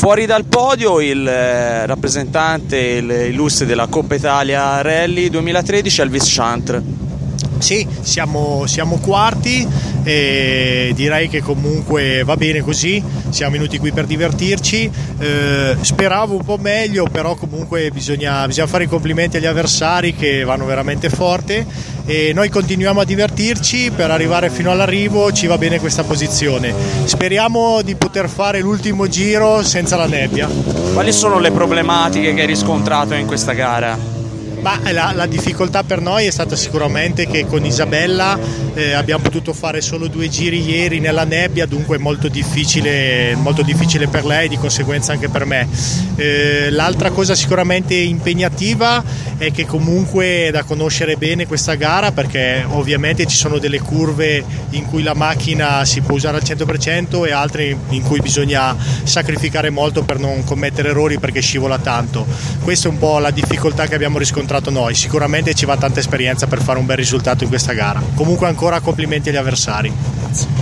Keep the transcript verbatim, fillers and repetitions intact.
Fuori dal podio il eh, rappresentante il, illustre della Coppa Italia Rally duemilatredici, Elvis Chantre. Sì, siamo, siamo quarti e direi che comunque va bene così, siamo venuti qui per divertirci, eh, speravo un po' meglio, però comunque bisogna, bisogna fare i complimenti agli avversari che vanno veramente forte e noi continuiamo a divertirci per arrivare fino all'arrivo, ci va bene questa posizione. Speriamo di poter fare l'ultimo giro senza la nebbia. Quali sono le problematiche che hai riscontrato in questa gara? Ma la, la difficoltà per noi è stata sicuramente che con Isabella eh, abbiamo potuto fare solo due giri ieri nella nebbia, dunque molto difficile, molto difficile per lei, di conseguenza anche per me. Eh, l'altra cosa sicuramente impegnativa è che comunque è da conoscere bene questa gara, perché ovviamente ci sono delle curve in cui la macchina si può usare al cento per cento e altre in cui bisogna sacrificare molto per non commettere errori perché scivola tanto. Questa è un po' la difficoltà che abbiamo riscontrato noi, sicuramente ci va tanta esperienza per fare un bel risultato in questa gara. Comunque ancora complimenti agli avversari.